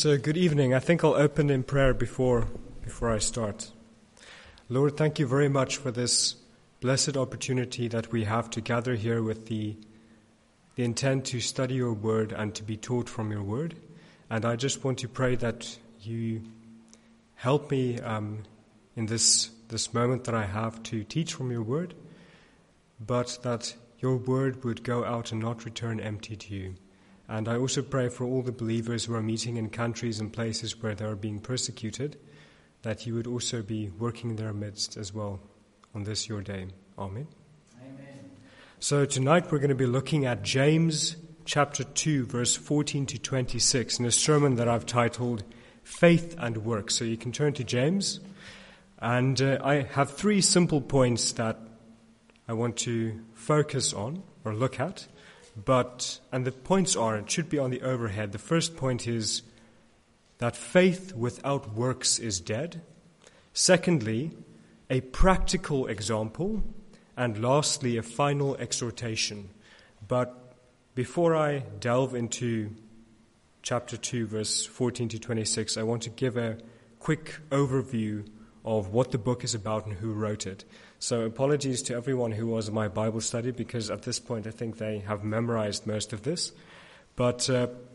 So good evening. I think I'll open in prayer before I start. Lord, thank you very much for this blessed opportunity that we have to gather here with the intent to study your word and to be taught from your word. And I just want to pray that you help me in this moment that I have to teach from your word, but that your word would go out and not return empty to you. And I also pray for all the believers who are meeting in countries and places where they are being persecuted, that you would also be working in their midst as well on this your day. Amen. Amen. So tonight we're going to be looking at James chapter 2, verse 14 to 26, in a sermon that I've titled Faith and Work. So you can turn to James. And I have three simple points that I want to focus on or look at. And the points are, it should be on the overhead. The first point is that faith without works is dead. Secondly, a practical example. And lastly, a final exhortation. But before I delve into chapter 2, verse 14 to 26, I want to give a quick overview of what the book is about and who wrote it. So apologies to everyone who was in my Bible study, because at this point I think they have memorized most of this. But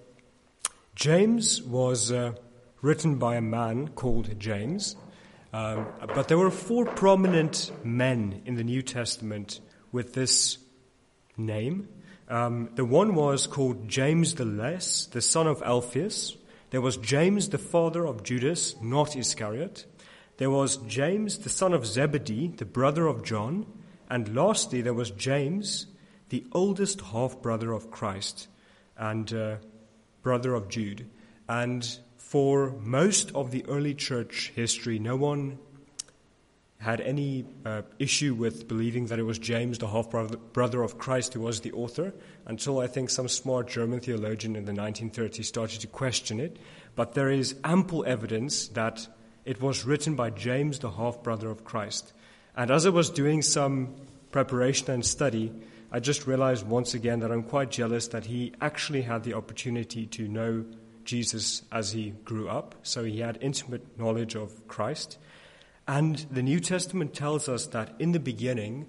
James was written by a man called James. But there were four prominent men in the New Testament with this name. The one was called James the Less, the son of Alphaeus. There was James, the father of Judas, not Iscariot. There was James, the son of Zebedee, the brother of John. And lastly, there was James, the oldest half-brother of Christ and brother of Jude. And for most of the early church history, no one had any issue with believing that it was James, the half-brother of Christ, who was the author, until I think some smart German theologian in the 1930s started to question it. But there is ample evidence that it was written by James, the half-brother of Christ. And as I was doing some preparation and study, I just realized once again that I'm quite jealous that he actually had the opportunity to know Jesus as he grew up. So he had intimate knowledge of Christ. And the New Testament tells us that in the beginning,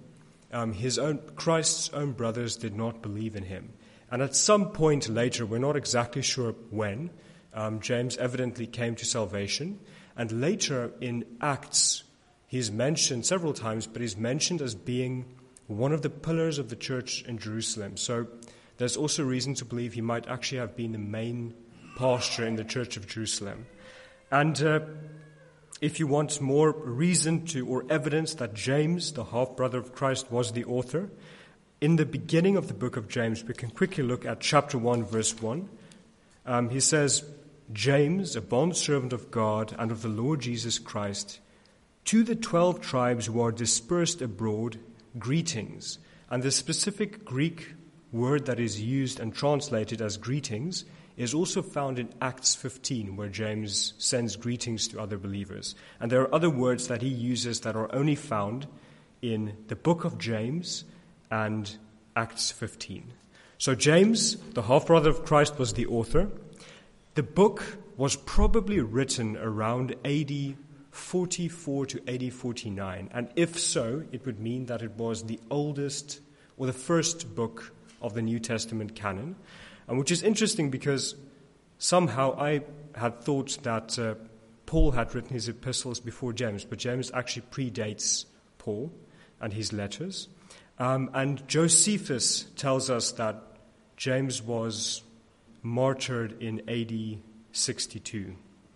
Christ's own brothers did not believe in him. And at some point later, we're not exactly sure when, James evidently came to salvation. And later in Acts, he's mentioned several times, but he's mentioned as being one of the pillars of the church in Jerusalem. So there's also reason to believe he might actually have been the main pastor in the church of Jerusalem. And if you want more reason or evidence that James, the half-brother of Christ, was the author, in the beginning of the book of James, we can quickly look at chapter 1, verse 1. He says, James, a bondservant of God and of the Lord Jesus Christ, to the 12 tribes who are dispersed abroad, greetings. And the specific Greek word that is used and translated as greetings is also found in Acts 15, where James sends greetings to other believers. And there are other words that he uses that are only found in the book of James and Acts 15. So James, the half-brother of Christ, was the author. The book was probably written around AD 44 to AD 49. And if so, it would mean that it was the oldest or the first book of the New Testament canon. And which is interesting because somehow I had thought that Paul had written his epistles before James, but James actually predates Paul and his letters. And Josephus tells us that James was martyred in AD 62.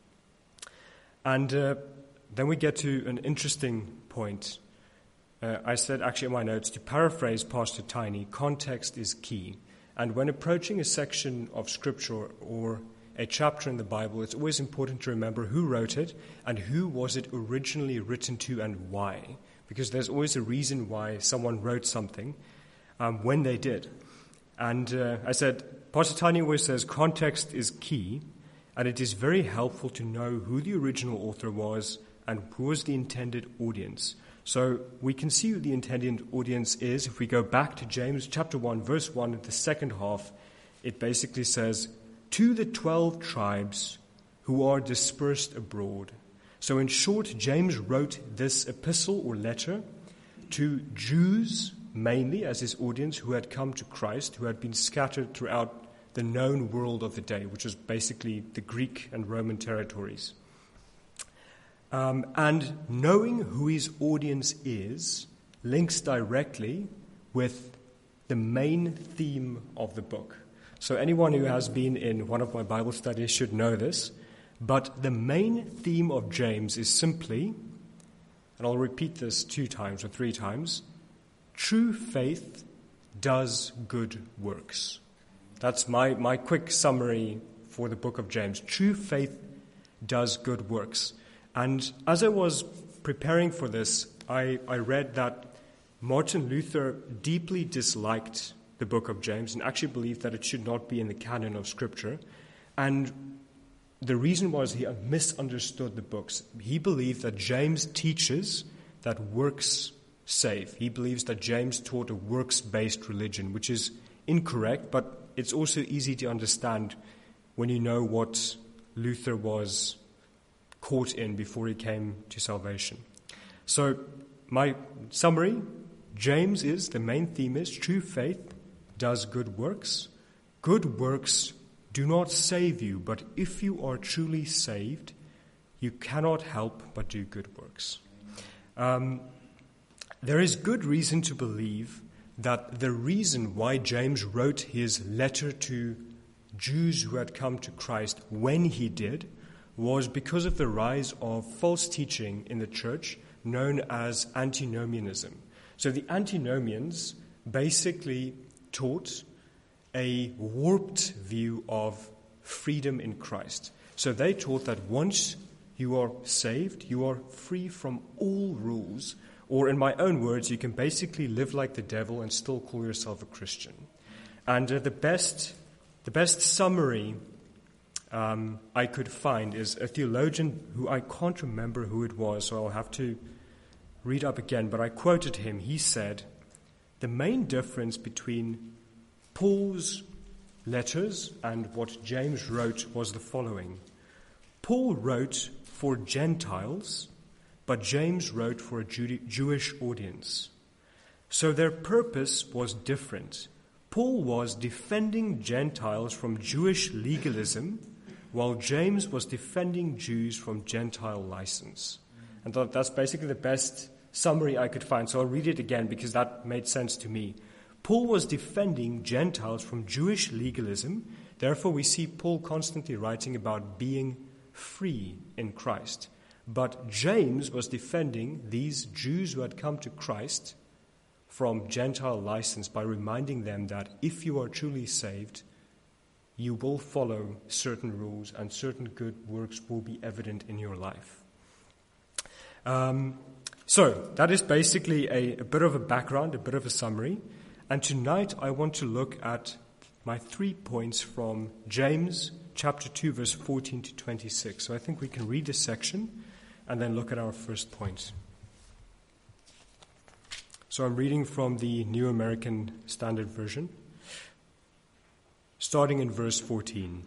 And then we get to an interesting point. I said actually in my notes, to paraphrase Pastor Tiny, context is key. And when approaching a section of Scripture or a chapter in the Bible, it's always important to remember who wrote it and who was it originally written to and why. Because there's always a reason why someone wrote something when they did. And I said, Pastor Tiny always says context is key, and it is very helpful to know who the original author was and who was the intended audience. So we can see who the intended audience is. If we go back to James chapter 1, verse 1, at the second half, it basically says, to the 12 tribes who are dispersed abroad. So in short, James wrote this epistle or letter to Jews mainly as his audience who had come to Christ, who had been scattered throughout the known world of the day, which was basically the Greek and Roman territories. And knowing who his audience is links directly with the main theme of the book. So anyone who has been in one of my Bible studies should know this. But the main theme of James is simply, and I'll repeat this 2 times or 3 times, true faith does good works. That's my quick summary for the book of James. True faith does good works. And as I was preparing for this, I read that Martin Luther deeply disliked the book of James and actually believed that it should not be in the canon of Scripture. And the reason was he misunderstood the books. He believed that James teaches that works save. He believes that James taught a works-based religion, which is incorrect, but it's also easy to understand when you know what Luther was caught in before he came to salvation. So my summary, James is, the main theme is, true faith does good works. Good works do not save you, but if you are truly saved, you cannot help but do good works. There is good reason to believe that the reason why James wrote his letter to Jews who had come to Christ when he did was because of the rise of false teaching in the church known as antinomianism. So the antinomians basically taught a warped view of freedom in Christ. So they taught that once you are saved, you are free from all rules, or in my own words, you can basically live like the devil and still call yourself a Christian. And the best summary I could find is a theologian who I can't remember who it was, so I'll have to read up again, but I quoted him. He said, the main difference between Paul's letters and what James wrote was the following. Paul wrote for Gentiles, but James wrote for a Jewish audience. So their purpose was different. Paul was defending Gentiles from Jewish legalism, while James was defending Jews from Gentile license. And that's basically the best summary I could find. So I'll read it again because that made sense to me. Paul was defending Gentiles from Jewish legalism. Therefore, we see Paul constantly writing about being free in Christ. But James was defending these Jews who had come to Christ from Gentile license by reminding them that if you are truly saved, you will follow certain rules and certain good works will be evident in your life. So that is basically a bit of a background, a bit of a summary. And tonight I want to look at my 3 points from James chapter 2, verse 14 to 26. So I think we can read this section and then look at our first point. So I'm reading from the New American Standard Version, starting in verse 14.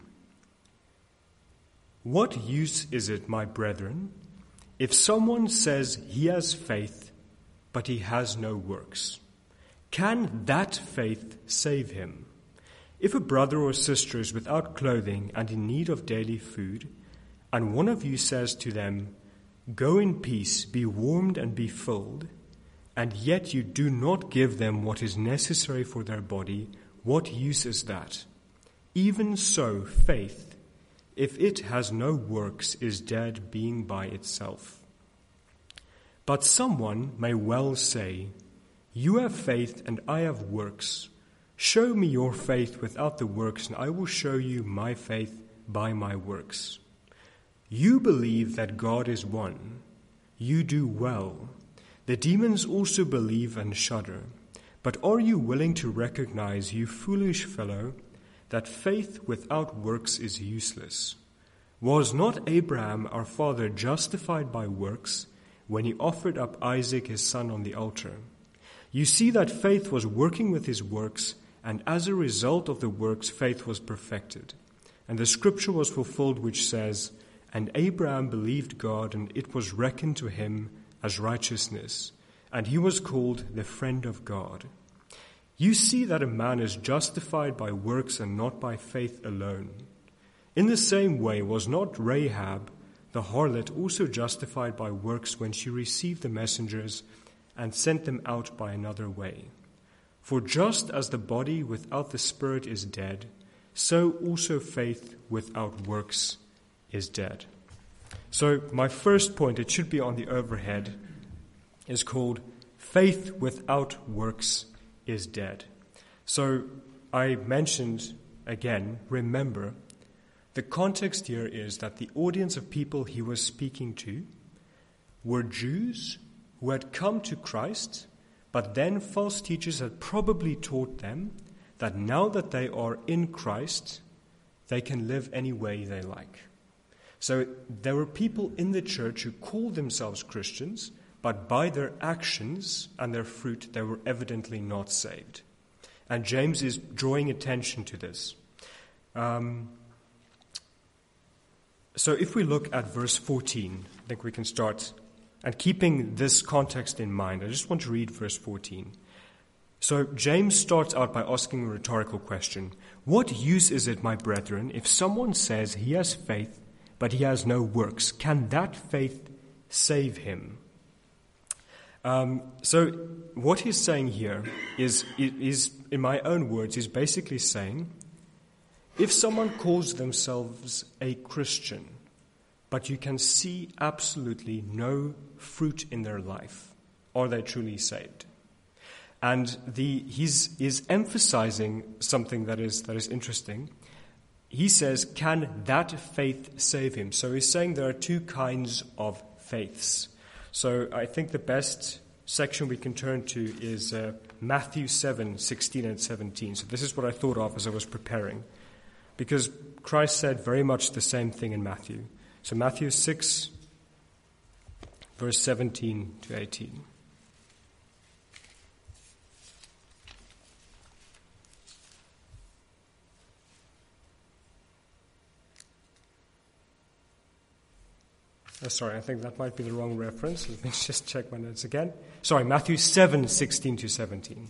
What use is it, my brethren, if someone says he has faith, but he has no works? Can that faith save him? If a brother or sister is without clothing and in need of daily food, and one of you says to them, go in peace, be warmed and be filled, and yet you do not give them what is necessary for their body, what use is that? Even so, faith, if it has no works, is dead being by itself. But someone may well say, you have faith and I have works. Show me your faith without the works, and I will show you my faith by my works. You believe that God is one. You do well. The demons also believe and shudder. But are you willing to recognize, you foolish fellow, that faith without works is useless? Was not Abraham our father justified by works when he offered up Isaac his son on the altar? You see that faith was working with his works, and as a result of the works, faith was perfected. And the scripture was fulfilled which says, And Abraham believed God, and it was reckoned to him as righteousness, and he was called the friend of God. You see that a man is justified by works and not by faith alone. In the same way was not Rahab the harlot also justified by works when she received the messengers and sent them out by another way? For just as the body without the spirit is dead, so also faith without works is dead. So my first point, it should be on the overhead, is called Faith Without Works is Dead. So I mentioned, again, remember, the context here is that the audience of people he was speaking to were Jews who had come to Christ, but then false teachers had probably taught them that now that they are in Christ, they can live any way they like. So there were people in the church who called themselves Christians, but by their actions and their fruit, they were evidently not saved. And James is drawing attention to this. So if we look at verse 14, I think we can start. And keeping this context in mind, I just want to read verse 14. So James starts out by asking a rhetorical question. What use is it, my brethren, if someone says he has faith, but he has no works? Can that faith save him? So what he's saying here is, in my own words, he's basically saying, if someone calls themselves a Christian, but you can see absolutely no fruit in their life, are they truly saved? And he's emphasizing something that is interesting. He says, can that faith save him? So he's saying there are two kinds of faiths. So I think the best section we can turn to is Matthew 7, 16 and 17. So this is what I thought of as I was preparing, because Christ said very much the same thing in Matthew. So Matthew 6, verse 17 to 18. Sorry, I think that might be the wrong reference. Let me just check my notes again. Sorry, Matthew 7, 16 to 17.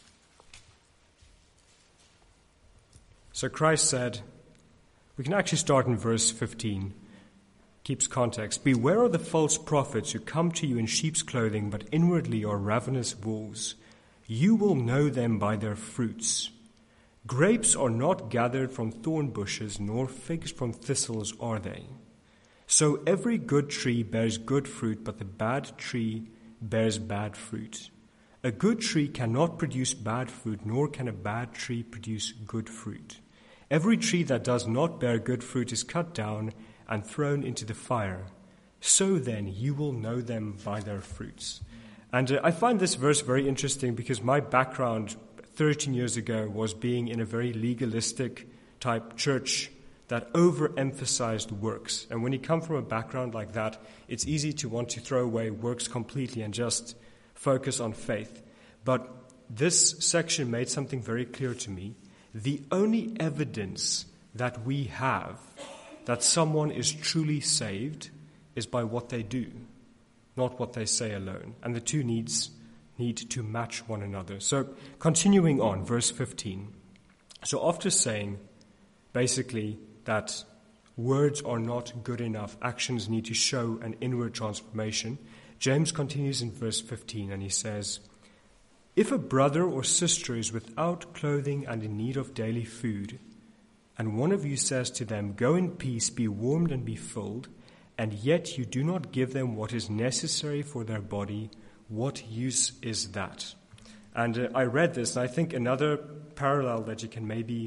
So Christ said, we can actually start in verse 15. Keeps context. Beware of the false prophets who come to you in sheep's clothing, but inwardly are ravenous wolves. You will know them by their fruits. Grapes are not gathered from thorn bushes, nor figs from thistles are they. So every good tree bears good fruit, but the bad tree bears bad fruit. A good tree cannot produce bad fruit, nor can a bad tree produce good fruit. Every tree that does not bear good fruit is cut down and thrown into the fire. So then you will know them by their fruits. And I find this verse very interesting because my background 13 years ago was being in a very legalistic type church that overemphasized works. And when you come from a background like that, it's easy to want to throw away works completely and just focus on faith. But this section made something very clear to me. The only evidence that we have that someone is truly saved is by what they do, not what they say alone. And the two need to match one another. So continuing on, verse 15. So after saying basically that words are not good enough, actions need to show an inward transformation, James continues in verse 15 and he says, if a brother or sister is without clothing and in need of daily food, and one of you says to them, go in peace, be warmed and be filled, and yet you do not give them what is necessary for their body, what use is that? And I read this, and I think another parallel that you can maybe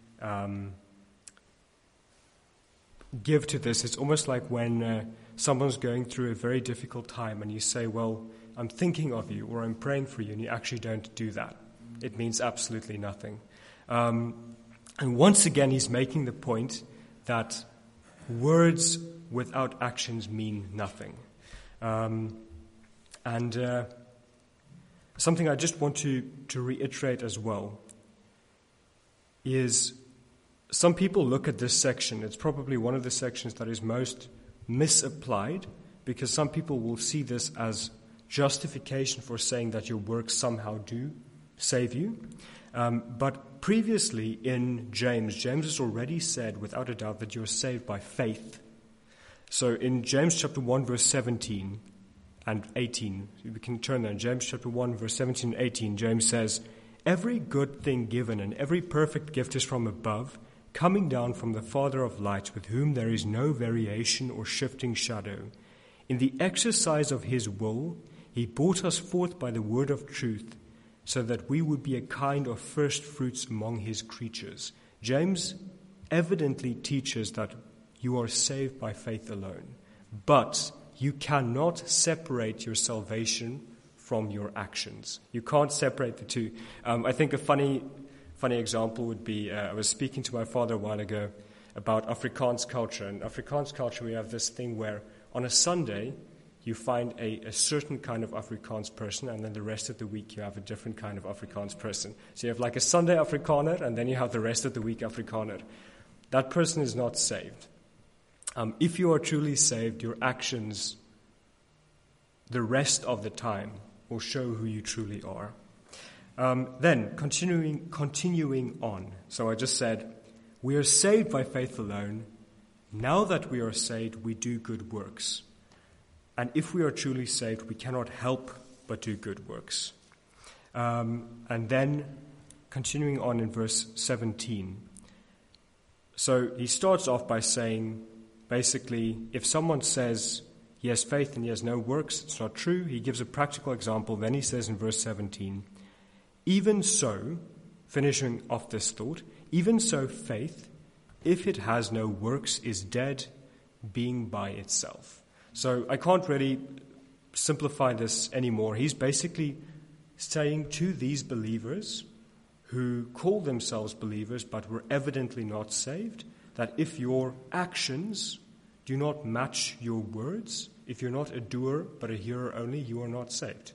give to this, it's almost like when someone's going through a very difficult time and you say, well, I'm thinking of you or I'm praying for you, and you actually don't do that. It means absolutely nothing. And once again, he's making the point that words without actions mean nothing. And something I just want to reiterate as well is some people look at this section. It's probably one of the sections that is most misapplied, because some people will see this as justification for saying that your works somehow do save you. But previously in James has already said without a doubt that you're saved by faith. So in James chapter 1 verse 17 and 18, we can turn there. In James chapter 1 verse 17 and 18, James says, "Every good thing given and every perfect gift is from above, coming down from the Father of lights, with whom there is no variation or shifting shadow. In the exercise of his will, he brought us forth by the word of truth, so that we would be a kind of first fruits among his creatures." James evidently teaches that you are saved by faith alone, but you cannot separate your salvation from your actions. You can't separate the two. I think a funny example would be, I was speaking to my father a while ago about Afrikaans culture. In Afrikaans culture, we have this thing where on a Sunday, you find a certain kind of Afrikaans person, and then the rest of the week you have a different kind of Afrikaans person. So you have like a Sunday Afrikaner, and then you have the rest of the week Afrikaner. That person is not saved. If you are truly saved, your actions the rest of the time will show who you truly are. Then, continuing on. So I just said, we are saved by faith alone. Now that we are saved, we do good works. And if we are truly saved, we cannot help but do good works. And then, continuing on in verse 17. So he starts off by saying, basically, if someone says he has faith and he has no works, it's not true. He gives a practical example. Then he says in verse 17, "Even so," finishing off this thought, "even so faith, if it has no works, is dead, being by itself." So I can't really simplify this anymore. He's basically saying to these believers who call themselves believers but were evidently not saved, that if your actions do not match your words, if you're not a doer but a hearer only, you are not saved.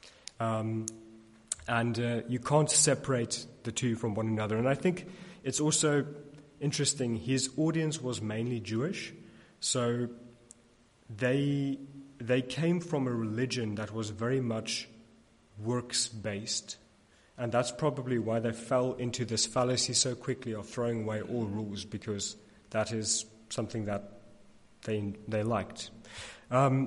And you can't separate the two from one another. And I think it's also interesting, his audience was mainly Jewish, so they came from a religion that was very much works-based. And that's probably why they fell into this fallacy so quickly of throwing away all rules, because that is something that they liked. I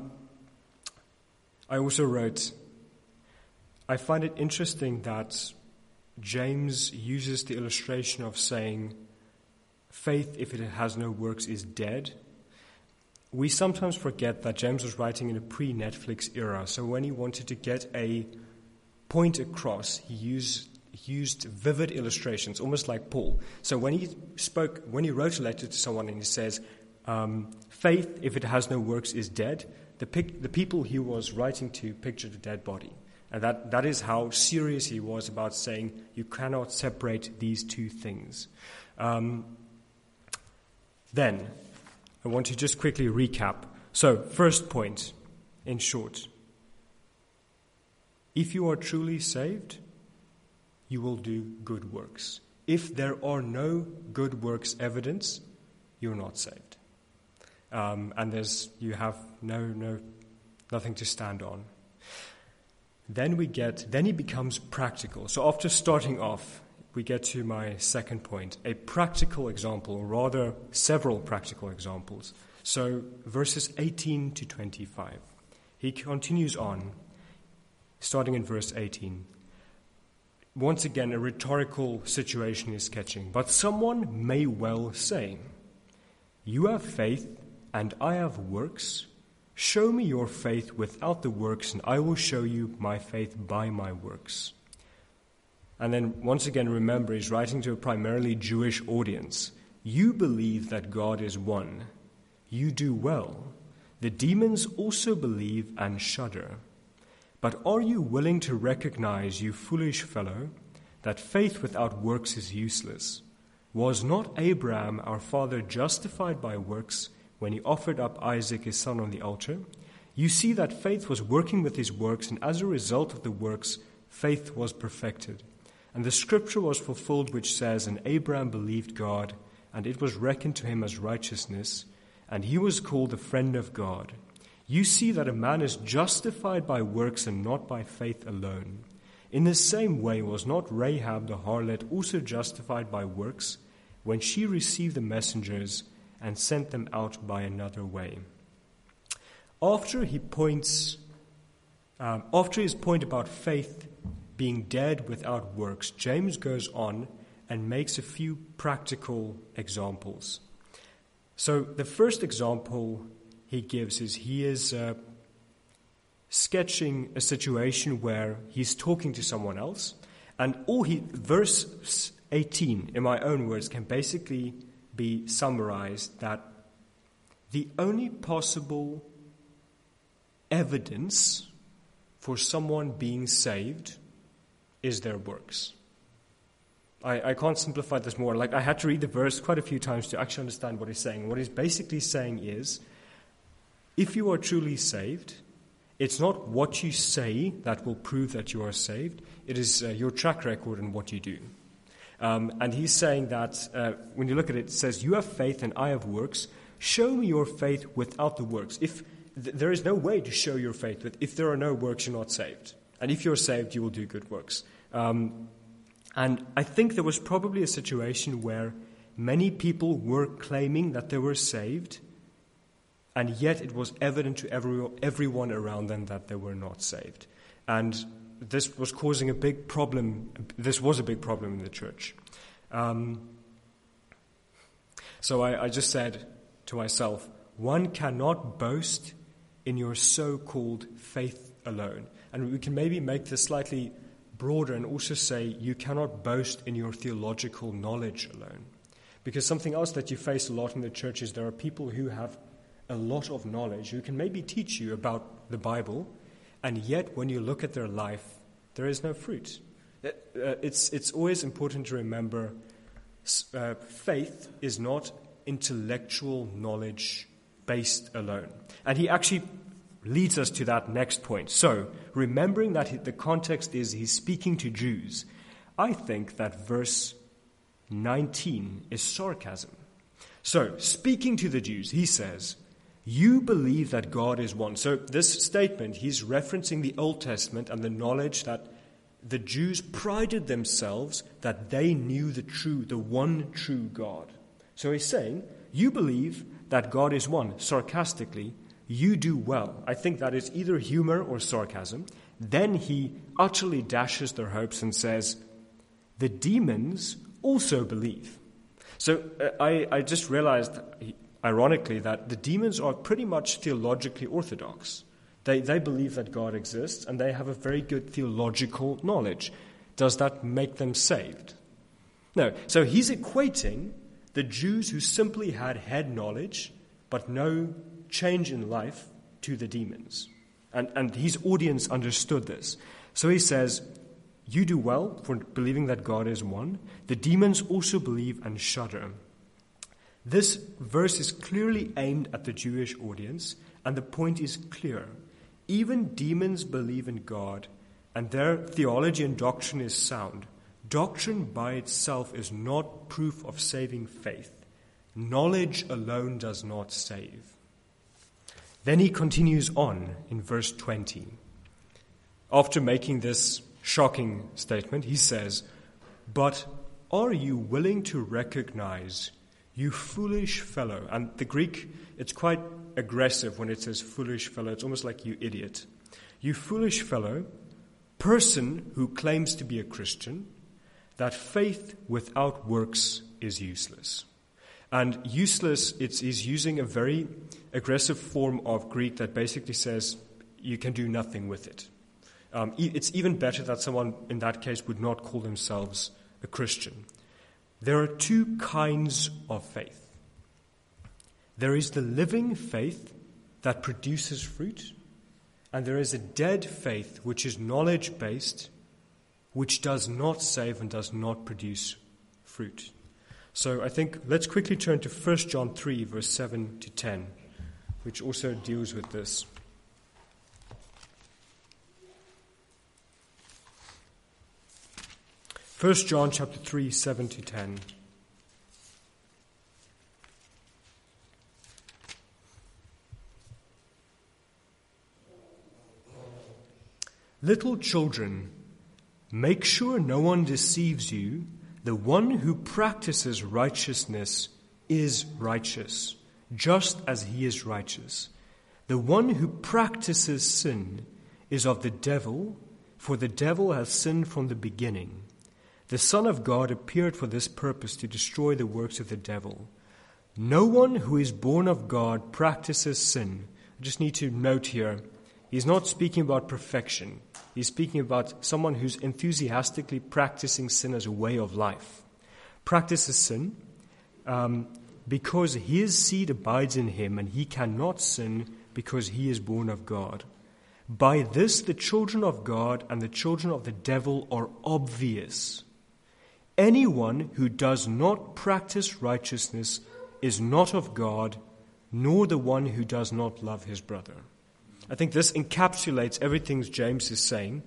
also wrote, I find it interesting that James uses the illustration of saying, faith, if it has no works, is dead. We sometimes forget that James was writing in a pre-Netflix era, so when he wanted to get a point across, he used vivid illustrations, almost like Paul. So when he wrote a letter to someone and he says, faith, if it has no works, is dead, the people he was writing to pictured a dead body. And that is how serious he was about saying you cannot separate these two things. Then, I want to just quickly recap. So, first point, in short. If you are truly saved, you will do good works. If there are no good works evidence, you're not saved. And you have nothing to stand on. Then he becomes practical. So after starting off, we get to my second point, a practical example, or rather several practical examples. So verses 18 to 25. He continues on, starting in verse 18. Once again, a rhetorical situation is sketching. But someone may well say, "You have faith, and I have works. Show me your faith without the works, and I will show you my faith by my works." And then once again, remember, he's writing to a primarily Jewish audience. You believe that God is one. You do well. The demons also believe and shudder. But are you willing to recognize, you foolish fellow, that faith without works is useless? Was not Abraham, our father, justified by works when he offered up Isaac his son on the altar? You see that faith was working with his works, and as a result of the works, faith was perfected. And the scripture was fulfilled which says, "And Abraham believed God, and it was reckoned to him as righteousness, and he was called the friend of God. You see that a man is justified by works and not by faith alone. In the same way was not Rahab the harlot also justified by works when she received the messengers and sent them out by another way? After his point about faith being dead without works, James goes on and makes a few practical examples. So the first example he gives is he is sketching a situation where he's talking to someone else, and verse 18, in my own words, can basically be summarized that the only possible evidence for someone being saved is their works. I can't simplify this more. I had to read the verse quite a few times to actually understand what he's saying. What he's basically saying is, if you are truly saved, it's not what you say that will prove that you are saved. It is your track record and what you do. And he's saying that when you look at it, it says, you have faith and I have works. Show me your faith without the works. If there is no way to show your faith, but if there are no works, you're not saved. And if you're saved, you will do good works. And I think there was probably a situation where many people were claiming that they were saved, and yet it was evident to everyone around them that they were not saved. And this was causing a big problem. This was a big problem in the church. So I just said to myself, one cannot boast in your so-called faith alone. And we can maybe make this slightly broader and also say you cannot boast in your theological knowledge alone. Because something else that you face a lot in the church is there are people who have a lot of knowledge who can maybe teach you about the Bible, and yet when you look at their life, there is no fruit. It's always important to remember faith is not intellectual knowledge based alone. And he actually leads us to that next point. So, remembering that the context is he's speaking to Jews, I think that verse 19 is sarcasm. So, speaking to the Jews, he says, you believe that God is one. So, this statement, he's referencing the Old Testament and the knowledge that the Jews prided themselves that they knew the one true God. So he's saying, you believe that God is one. Sarcastically, you do well. I think that is either humor or sarcasm. Then he utterly dashes their hopes and says, the demons also believe. So I just realized, ironically, that the demons are pretty much theologically orthodox. They believe that God exists, and they have a very good theological knowledge. Does that make them saved? No. So he's equating the Jews who simply had head knowledge, but no change in life, to the demons. And his audience understood this. So he says, you do well for believing that God is one. The demons also believe and shudder. This verse is clearly aimed at the Jewish audience, and the point is clear. Even demons believe in God, and their theology and doctrine is sound. Doctrine by itself is not proof of saving faith. Knowledge alone does not save. Then he continues on in verse 20. After making this shocking statement, he says, but are you willing to recognize, you foolish fellow? And the Greek, it's quite aggressive when it says foolish fellow. It's almost like you idiot. You foolish fellow, person who claims to be a Christian, that faith without works is useless. And useless, he's using a very aggressive form of Greek that basically says you can do nothing with it. It's even better that someone in that case would not call themselves a Christian. There are two kinds of faith. There is the living faith that produces fruit, and there is a dead faith which is knowledge-based, which does not save and does not produce fruit. So I think let's quickly turn to 1 John 3, verse 7 to 10, which also deals with this. 1 John chapter 3, 7 to 10. Little children, make sure no one deceives you. The one who practices righteousness is righteous, just as he is righteous. The one who practices sin is of the devil, for the devil has sinned from the beginning. The Son of God appeared for this purpose, to destroy the works of the devil. No one who is born of God practices sin. I just need to note here, he's not speaking about perfection. He's speaking about someone who's enthusiastically practicing sin as a way of life. Practices sin because his seed abides in him, and he cannot sin because he is born of God. By this the children of God and the children of the devil are obvious. Anyone who does not practice righteousness is not of God, nor the one who does not love his brother. I think this encapsulates everything James is saying.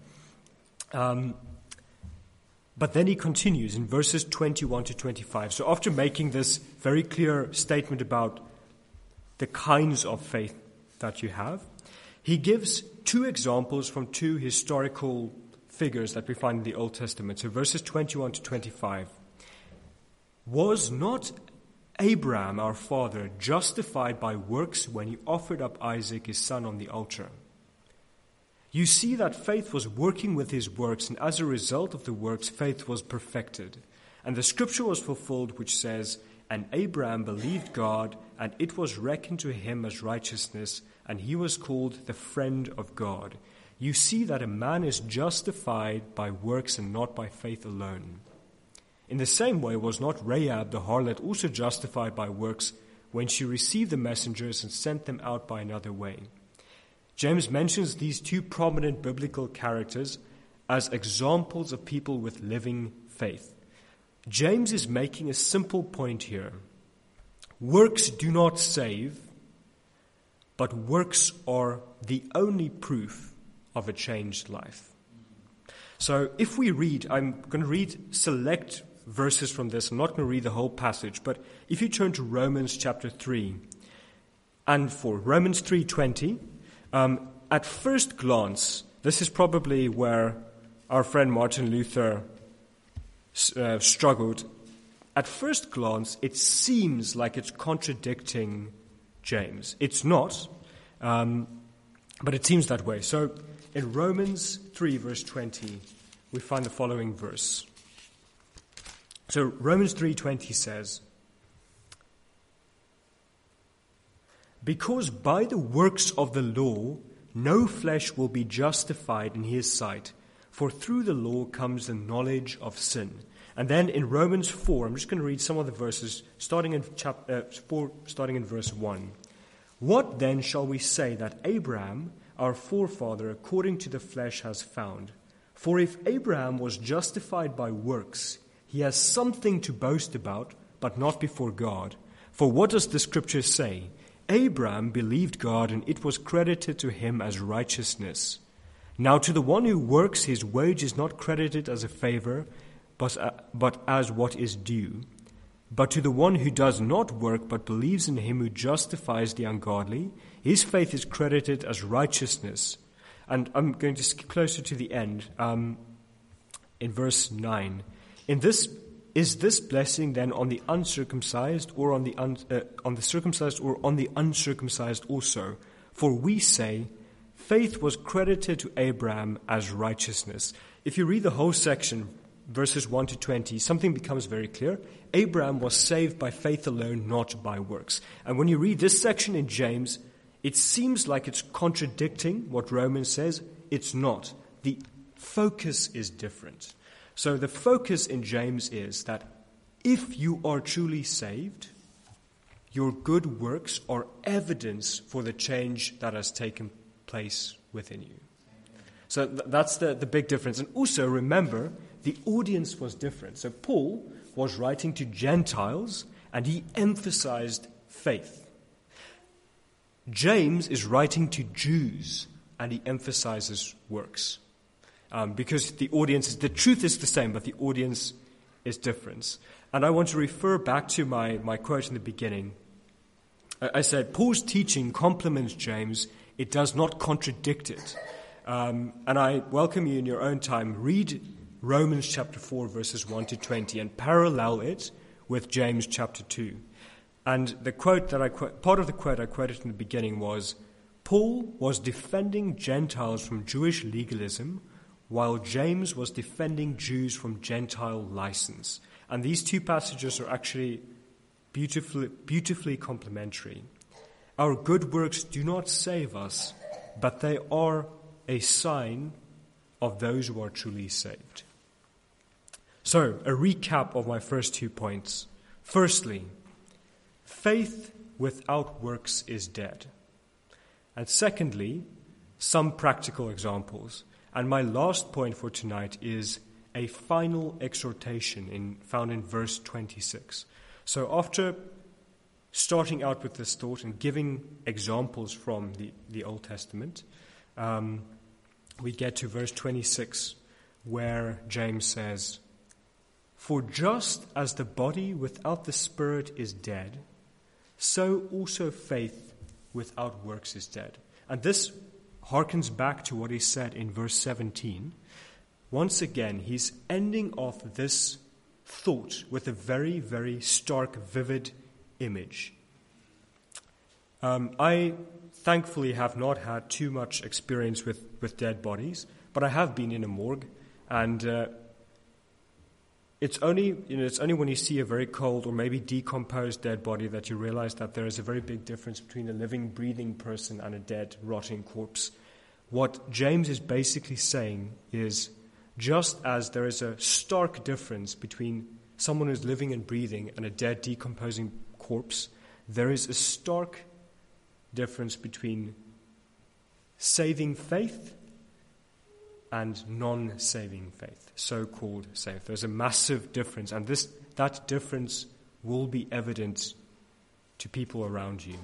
But then he continues in verses 21 to 25. So after making this very clear statement about the kinds of faith that you have, he gives two examples from two historical figures that we find in the Old Testament. So verses 21 to 25. Was not Abraham, our father, justified by works when he offered up Isaac, his son, on the altar? You see that faith was working with his works, and as a result of the works, faith was perfected. And the scripture was fulfilled, which says, "And Abraham believed God, and it was reckoned to him as righteousness, and he was called the friend of God." You see that a man is justified by works and not by faith alone. In the same way, was not Rahab the harlot also justified by works when she received the messengers and sent them out by another way? James mentions these two prominent biblical characters as examples of people with living faith. James is making a simple point here. Works do not save, but works are the only proof of a changed life. So if we read, I'm going to read select verses from this. I'm not going to read the whole passage, but if you turn to Romans chapter 3 and 4, Romans 3:20, at first glance, this is probably where our friend Martin Luther struggled. At first glance, it seems like it's contradicting James. It's not, but it seems that way. So in Romans 3, verse 20, we find the following verse. So Romans 3:20 says, "Because by the works of the law no flesh will be justified in his sight, for through the law comes the knowledge of sin." And then in Romans 4, I'm just going to read some of the verses, starting in chapter 4, starting in verse 1. "What then shall we say that Abraham, our forefather, according to the flesh has found? For if Abraham was justified by works, he has something to boast about, but not before God. For what does the scripture say? Abraham believed God, and it was credited to him as righteousness. Now to the one who works, his wage is not credited as a favor, but as what is due. But to the one who does not work, but believes in him who justifies the ungodly, his faith is credited as righteousness." And I'm going to skip closer to the end, in verse 9. Is this blessing then on the uncircumcised, or on the circumcised, or on the uncircumcised also? For we say, faith was credited to Abraham as righteousness. If you read the whole section, verses 1 to 20, something becomes very clear. Abraham was saved by faith alone, not by works. And when you read this section in James, it seems like it's contradicting what Romans says. It's not. The focus is different. So the focus in James is that if you are truly saved, your good works are evidence for the change that has taken place within you. So that's the big difference. And also remember, the audience was different. So Paul was writing to Gentiles, and he emphasized faith. James is writing to Jews, and he emphasizes works. Because the truth is the same, but the audience is different. And I want to refer back to my quote in the beginning. I said, Paul's teaching complements James. It does not contradict it. And I welcome you in your own time, read Romans chapter 4, verses 1 to 20, and parallel it with James chapter 2. And the quote part of the quote I quoted in the beginning was, Paul was defending Gentiles from Jewish legalism, while James was defending Jews from Gentile license. And these two passages are actually beautifully complementary. Our good works do not save us, but they are a sign of those who are truly saved. So, a recap of my first 2 points. Firstly, faith without works is dead. And secondly, some practical examples. And my last point for tonight is a final exhortation found in verse 26. So after starting out with this thought and giving examples from the Old Testament, we get to verse 26, where James says, For just as the body without the spirit is dead, so also faith without works is dead. And this harkens back to what he said in verse 17. Once again, he's ending off this thought with a very, very stark, vivid image. I thankfully have not had too much experience with dead bodies, but I have been in a morgue, and it's only when you see a very cold or maybe decomposed dead body that you realize that there is a very big difference between a living, breathing person and a dead, rotting corpse. What James is basically saying is, just as there is a stark difference between someone who's living and breathing and a dead, decomposing corpse, there is a stark difference between saving faith and non-saving faith, so-called faith. There's a massive difference, and that difference will be evident to people around you.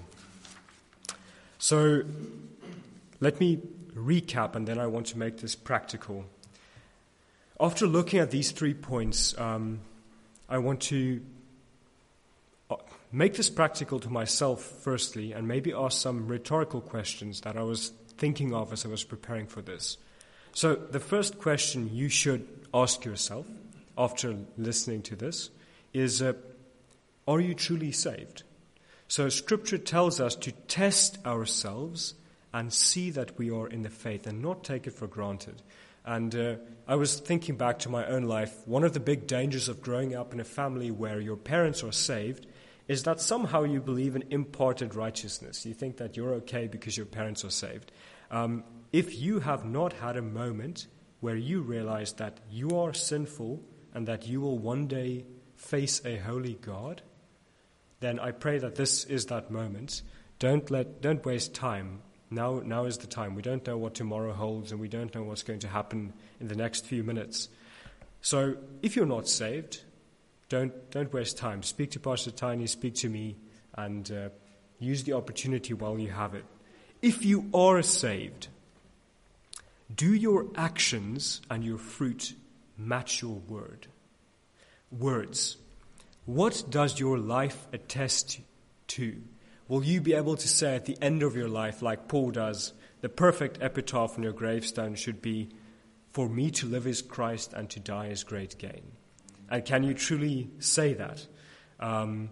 So let me recap, and then I want to make this practical. After looking at these 3 points, I want to make this practical to myself firstly, and maybe ask some rhetorical questions that I was thinking of as I was preparing for this. So the first question you should ask yourself after listening to this is, are you truly saved? So Scripture tells us to test ourselves and see that we are in the faith and not take it for granted. And I was thinking back to my own life. One of the big dangers of growing up in a family where your parents are saved is that somehow you believe in imparted righteousness. You think that you're okay because your parents are saved. If you have not had a moment where you realize that you are sinful and that you will one day face a holy God, then I pray that this is that moment. Don't waste time. Now is the time. We don't know what tomorrow holds, and we don't know what's going to happen in the next few minutes. So if you're not saved, don't waste time. Speak to Pastor Tiny, speak to me, and use the opportunity while you have it. If you are saved, do your actions and your fruit match your words? What does your life attest to? Will you be able to say at the end of your life, like Paul does, the perfect epitaph on your gravestone should be, "For me to live is Christ and to die is great gain"? And can you truly say that? And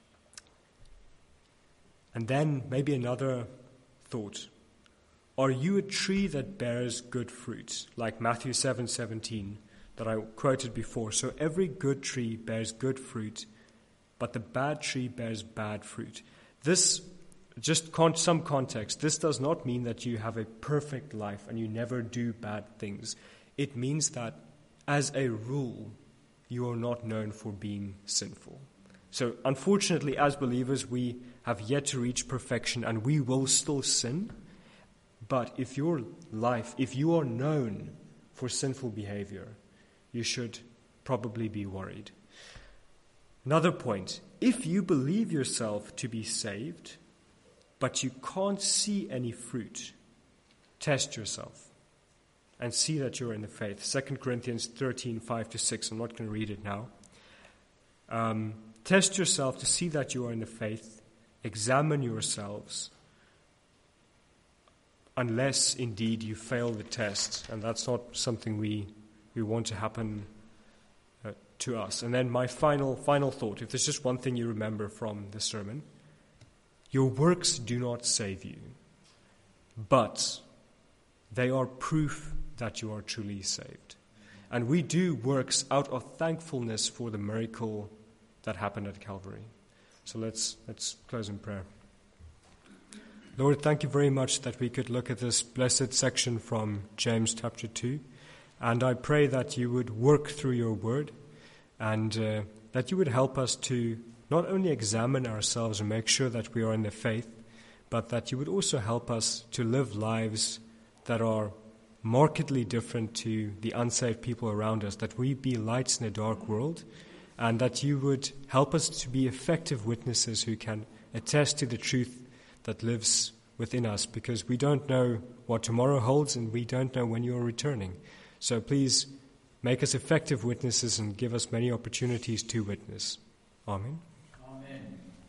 then maybe another thought. Are you a tree that bears good fruit, like Matthew 7:17 that I quoted before? So every good tree bears good fruit, but the bad tree bears bad fruit. This, some context, this does not mean that you have a perfect life and you never do bad things. It means that, as a rule, you are not known for being sinful. So unfortunately, as believers, we have yet to reach perfection and we will still sin. But if you are known for sinful behavior, you should probably be worried. Another point, if you believe yourself to be saved, but you can't see any fruit, test yourself and see that you're in the faith. 2 Corinthians 13:5-6, I'm not going to read it now. Test yourself to see that you are in the faith. Examine yourselves. unless indeed you fail the test, and that's not something we want to happen to us. And then my final thought, if there's just one thing you remember from this sermon, your works do not save you, but they are proof that you are truly saved. And we do works out of thankfulness for the miracle that happened at Calvary. So let's close in prayer. Lord, thank you very much that we could look at this blessed section from James chapter 2. And I pray that you would work through your word and that you would help us to not only examine ourselves and make sure that we are in the faith, but that you would also help us to live lives that are markedly different to the unsaved people around us, that we be lights in a dark world, and that you would help us to be effective witnesses who can attest to the truth that lives within us, because we don't know what tomorrow holds and we don't know when you are returning. So please make us effective witnesses and give us many opportunities to witness. Amen.